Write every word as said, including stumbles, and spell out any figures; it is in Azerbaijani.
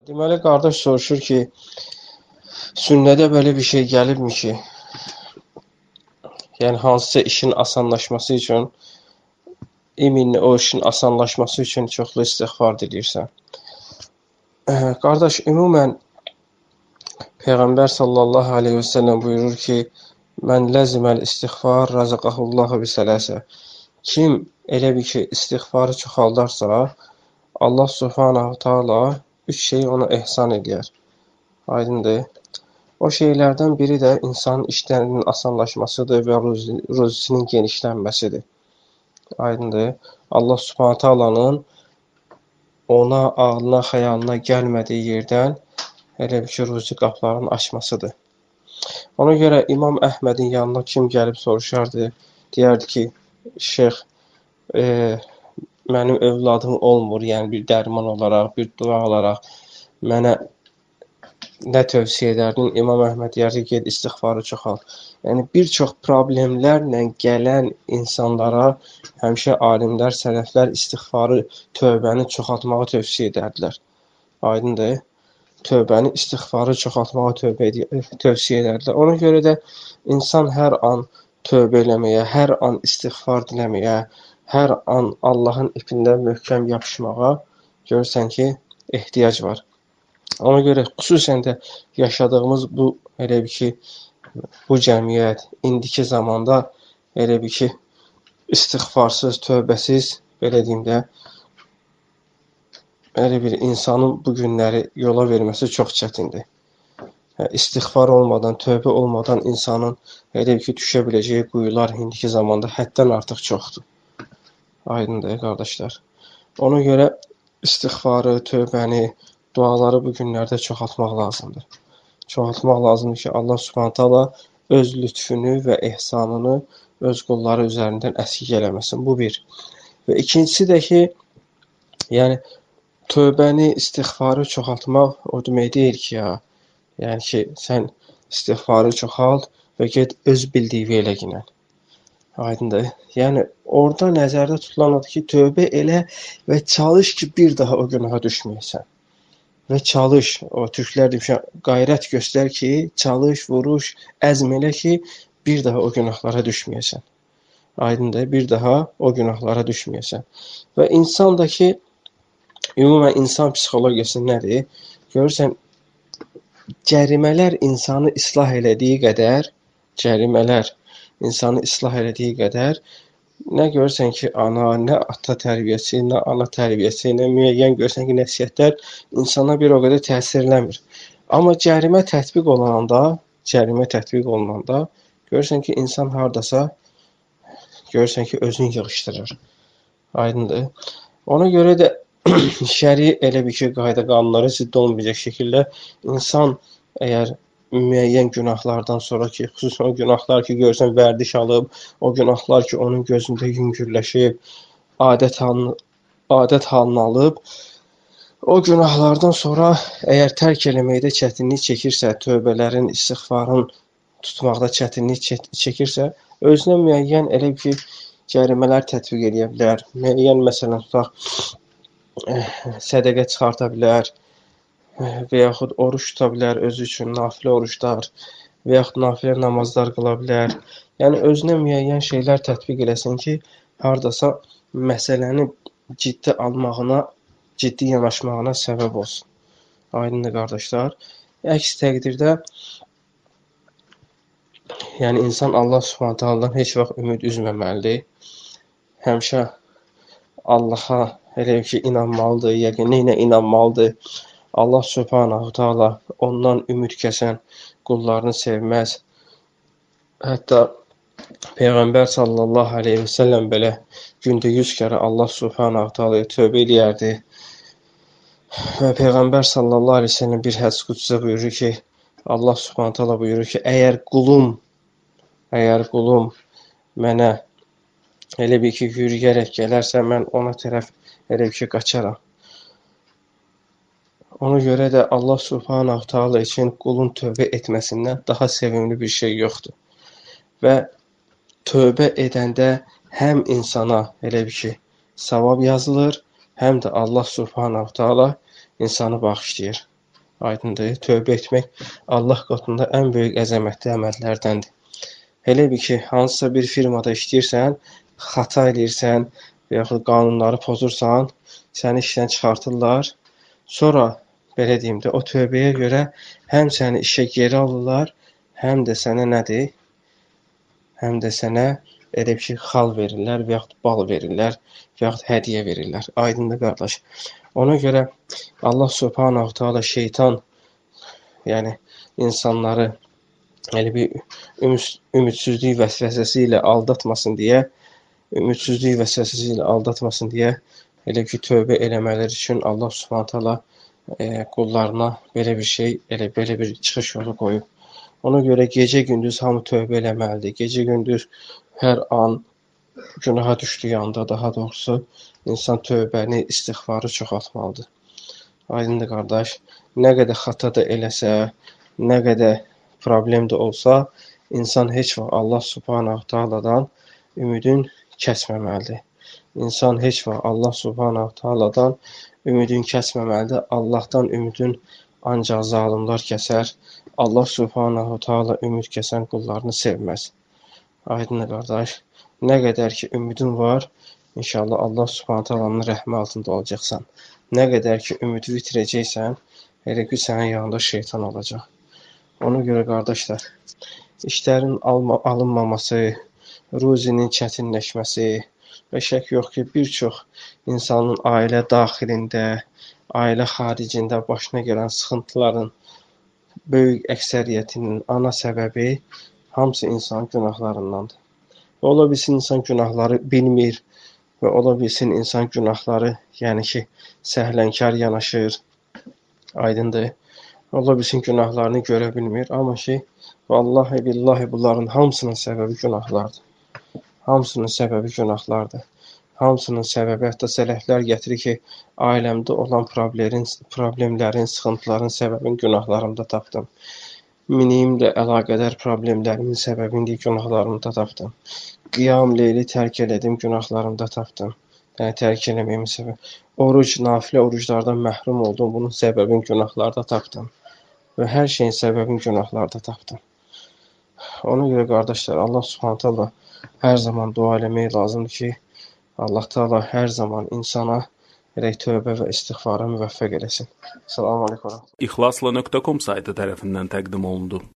Deməli, qardaş soruşur ki, sünnədə belə bir şey gəlibmi ki, yəni hansısa işin asanlaşması üçün, iminli o işin asanlaşması üçün çoxlu istiğfar diləyirsən. Qardaş, ümumən Peyğəmbər sallallahu aleyhi və səlləm buyurur ki, mən ləziməl istiğfar razaqahullahu bisələsə. Kim elə bir ki, istiğfarı çoxaldarsa, Allah subhanahu taala üç şeyi ona ehsan edər. Aydındır. O şeylərdən biri də insanın işlərinin asanlaşmasıdır və ruzisinin genişlənməsidir. Aydındır. Allah subhanahu taalanın ona ağlına, xəyalına gəlmədiyi yerdən elə bir ki, ruzi qapılarını açmasıdır. Ona görə İmam Əhmədin yanına kim gəlib soruşardı, deyərdi ki, şeyx, e, mənim övladım olmur, yəni bir dərman olaraq, bir dua olaraq mənə nə tövsiyə edərdin? İmam Əhməd deyərdi ki, ged istiğfarı çoxal. Yəni, bir çox problemlərlə gələn insanlara həmişə alimlər, sələflər istiğfarı, tövbəni çoxaltmağı tövsiyə edərdilər. Aydındır. Tövbəni, istiğfarı çoxaltmağı tövbə tövsiyə edərdilər. Ona görə də insan hər an tövbə eləməyə, hər an istiğfar diləməyə, hər an Allahın ipində möhkəm yapışmağa görürsən ki, ehtiyac var. Ona görə xüsusən də yaşadığımız bu, elə bir ki, bu cəmiyyət, indiki zamanda elə bir ki, istiğfarsız, tövbəsiz, belə deyim də, elə bir insanın bu günləri yola verməsi çox çətindir. İstiğfar olmadan, tövbə olmadan insanın elə bir ki, düşə biləcəyi quyular indiki zamanda həddən artıq çoxdur. Aydındır, qardaşlar. Ona görə istiğfarı, tövbəni, duaları bu günlərdə çoxaltmaq lazımdır. Çoxaltmaq lazımdır ki, Allah subhanahu taala öz lütfünü və ehsanını öz qulları üzərindən əskik eləməsin. Bu bir. Və ikincisi də ki, yəni, tövbəni, istiğfarı çoxaltmaq o demək deyil ki, ya, yəni ki, sən istiğfarı çoxalt və get öz bildiyi elə ginən. Aydındır. Yəni, orada nəzərdə tutulan odur ki, tövbə elə və çalış ki, bir daha o günaha düşməyəsən. Və çalış, o türklər demişən, qayrət göstər ki, çalış, vuruş, əzm elə ki, bir daha o günahlara düşməyəsən. Aydındır, bir daha o günahlara düşməyəsən. Və insandakı, ümumən insan psixologiyası nədir? Görürsən, cərimələr insanı islah elədiyi qədər, cərimələr insanı islah elədiyi qədər, nə görürsən ki, ana, nə ata tərbiyəsi, nə ana tərbiyəsi, nə müəyyən görürsən ki, nəsihətlər insana bir o qədər təsir eləmir. Amma cərimə tətbiq olunanda, cərimə tətbiq olunanda, görürsən ki, insan hardasa, görürsən ki, özünü yığışdırır. Aydındır. Ona görə də şəri elə bir ki, qayda qanunları zidd olmayacaq şəkildə insan əgər müəyyən günahlardan sonra ki, xüsusən o günahlar ki, görürsən vərdiş alıb, o günahlar ki, onun gözündə yüngürləşib, adət halını, adət halını alıb, o günahlardan sonra əgər tərk eləməkdə çətinlik çəkirsə, tövbələrin, istiğfarın tutmaqda çətinlik çəkirsə, özünə müəyyən elə ki, cərimələr tətbiq edə bilər, müəyyən məsələn tutaq, sədəqə çıxarta bilər, və yaxud oruç tuta bilər, özü üçün nafilə oruçlar və yaxud nafilə namazlar qıla bilər. Yəni, özünə müəyyən şeylər tətbiq eləsin ki, haradasa məsələni ciddi almağına, ciddi yanaşmağına səbəb olsun. Aydındır, qardaşlar. Əks təqdirdə, yəni, insan Allah subhanahu taaladan heç vaxt ümid üzməməlidir. Həmişə Allaha elə ki, inanmalıdır, yəqin ilə inanmalıdır. Allah subhanahu taala ondan ümid kəsən qullarını sevməz. Hətta Peyğəmbər sallallahu aleyhi və səlləm belə gündə yüz kərə Allah subhanahu taalaya tövbə eləyərdi. Və Peyğəmbər sallallahu aleyhi və səlləm bir hədis qudusda buyurur ki, Allah subhanahu taala buyurur ki, əgər qulum, əgər qulum mənə elə bir ki, yürüyərək gələrsə, mən ona tərəf elə bir ki, qaçaram. Ona görə də Allah subhanahu taala üçün qulun tövbə etməsindən daha sevimli bir şey yoxdur. Və tövbə edəndə həm insana elə bir ki, savab yazılır, həm də Allah subhanahu taala insanı bağışlayır. Aydındır. Tövbə etmək Allah qatında ən böyük əzəmətli əməllərdəndir. Elə bil ki, hansısa bir firmada işləyirsən, xəta eləyirsən və yaxud qanunları pozursan, səni işdən çıxartırlar. Sonra, belə deyim də, o tövbəyə görə həm səni işə geri alırlar, həm də sənə nədir? Həm də sənə elə bir ki, xal verirlər və yaxud bal verirlər və yaxud hədiyyə verirlər. Aydındır qardaş. Ona görə Allah Subhanahu taala şeytan, yəni insanları elə bir ümidsizlik vəsvəsəsi ilə aldatmasın deyə, ümidsizlik vəsvəsəsi ilə aldatmasın deyə elə ki, tövbə eləmələri üçün Allah Subhanahu taala e, qullarına belə bir şey, elə belə bir çıxış yolu qoyub. Ona görə gecə-gündüz hamı tövbə eləməlidir. Gecə-gündüz hər an günaha düşdüyü anda, daha doğrusu, insan tövbəni, istiğfarı çoxaltmalıdır. Aydındır qardaş, nə qədər xəta da eləsə, nə qədər problem də olsa, insan heç vaxt Allah Subhanahu taaladan ümidin kəsməməlidir. İnsan heç vaxt Allah Subhanahu taaladan ümidin kəsməməlidir. Allahdan ümidin ancaq zalimlər kəsər. Allah Subhanahu taala ümid kəsən qullarını sevməz. Aydındır qardaş, nə qədər ki ümidin var, İnşallah Allah Subhanahu taalanın rəhmi altında olacaqsan. Nə qədər ki ümidi itirəcəksən, elə ki sənin yanında şeytan olacaq. Ona görə qardaşlar, işlərin alma, alınmaması, ruzinin çətinləşməsi və şək yox ki, bir çox insanın ailə daxilində, ailə xaricində başına gələn sıxıntıların böyük əksəriyyətinin ana səbəbi hamısı insan günahlarındandır. Və ola bilsin insan günahları bilmir və ola bilsin insan günahları, yəni ki, səhlənkar yanaşır, aydındır. Ola bilsin günahlarını görə bilmir, amma ki, vallahi billahi bunların hamısının səbəbi günahlardır. Hamısının səbəbi günahlardır. Hamısının səbəbi, hətta sələflər gətirir ki, ailəmdə olan problemlərin, problemlərin, sıxıntıların səbəbini günahlarımda tapdım. Minimlə əlaqədar problemlərimin səbəbini günahlarımda tapdım. Qiyam leyli tərk elədim, günahlarımda tapdım. Yəni, tərk eləməyimin səbəbi. Oruc, nafilə oruclardan məhrum oldum, bunun səbəbini günahlarda tapdım. Və hər şeyin səbəbini günahlarda tapdım. Ona görə qardaşlar, Allah Subhanahu taala hər zaman dua eləmək lazımdır ki, Allah Taala hər zaman insana elə tövbə və istiğfara müvəffəq eləsin. Salam aleykum. İxlasla nöqtə com saytı tərəfindən təqdim olundu.